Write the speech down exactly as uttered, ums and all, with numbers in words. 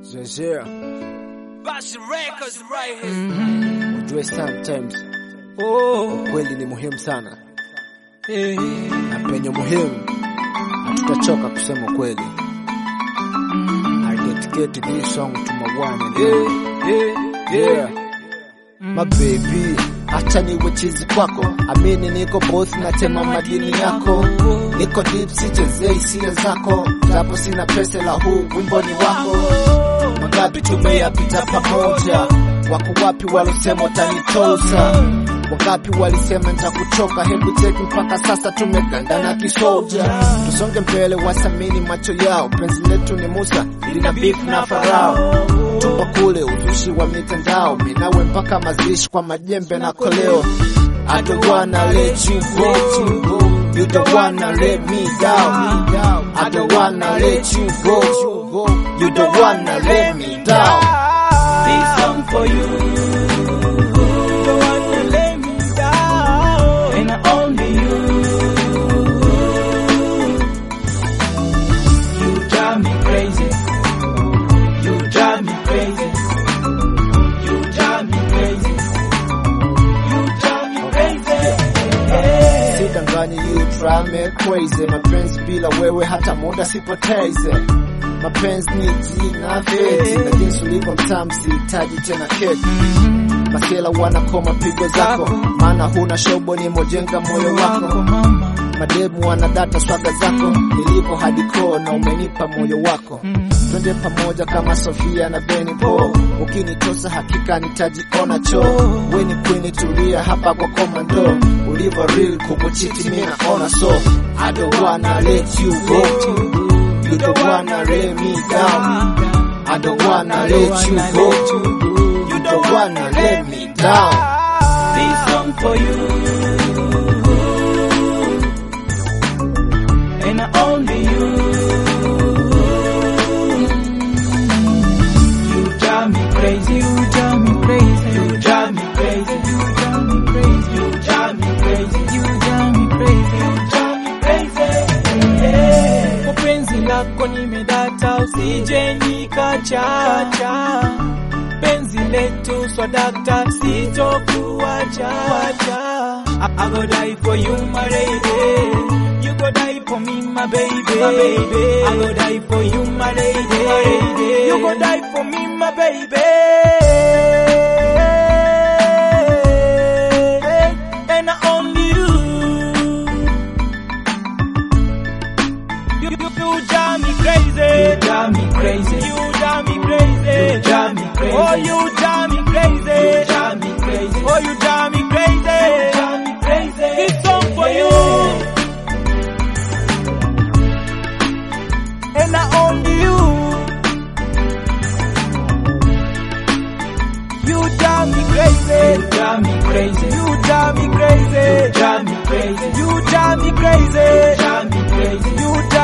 Zezea Bashi Records right here. ujue sometimes Oh, kweli ni muhimu sana, eh, na penye muhimu hatutachoka kusema kweli. I dedicate this song to my one and only. eh, Yeah, my baby, acha niwe chizi kwako, amini niko boss na tema madini yako, niko deep sichezei hisia zako, japo sina pesa la huu wimbo ni wako. Magabi tumeyapita pamoja, wako wapi walosema utanitosa? Wangapi walisema nitakuchoka? Hebu cheki mpaka sasa tumegandana kisoja. Tusonge mbele, wasamini macho yao, penzi letu ni Musa lina beef na Farao. Tupa kule uzushi wa mitandao, minawe mpaka mazishi kwa majembe na koleo. I don't wanna let you go, you don't wanna let me down. I don't wanna let you go, you don't wanna let me down. this song for you. Don't wanna let me down, and only you. You drive me crazy. You drive me crazy. You drive me crazy. You drive me crazy. Yeah. Sidanganyi, you drive me crazy. Mapenzi bila wewe hata muda sipoteze. Mapenzi ni jina feti, na jinsi ulivyo mtamu sihitaji tena keki. Masela wanakoma pigo zako, maana huna shobo ni mojenga moyo wako. Mademu wanadata swaga zako, nilipo hadi koo na umenipa moyo wako. Twende pamoja kama Sofia na Benny Po, ukinitosa hakika nitajiona choo. We ni queen, tulia hapa kwa komando, ulivyo real kukuchiti mimi naona. So I don't wanna let you go, you don't wanna let me down. I don't wanna let you go, you don't wanna let me down. This song for you, and only you. You drive me crazy, you drive me crazy, you drive me crazy, you drive me crazy, you drive me crazy, you drive me crazy, you drive me crazy. Yeah. Kwa penzi lako nimedata, usije nikachacha. Penzi letu swadakta, sitokuacha. I, I go die for you, my lady. You go die for me, my baby. My baby. I go die for you, my lady. My lady. You go die for me, my baby. And only you. You, you, you drive me crazy. You drive me crazy. You drive me crazy. You drive me crazy. Oh, you drive me crazy. You drive me crazy. Oh, you drive me crazy. You drive me crazy. This song for you. And only you. You drive me crazy. You drive me crazy. You drive me crazy. You drive me crazy. You drive me crazy. You drive me crazy. You drive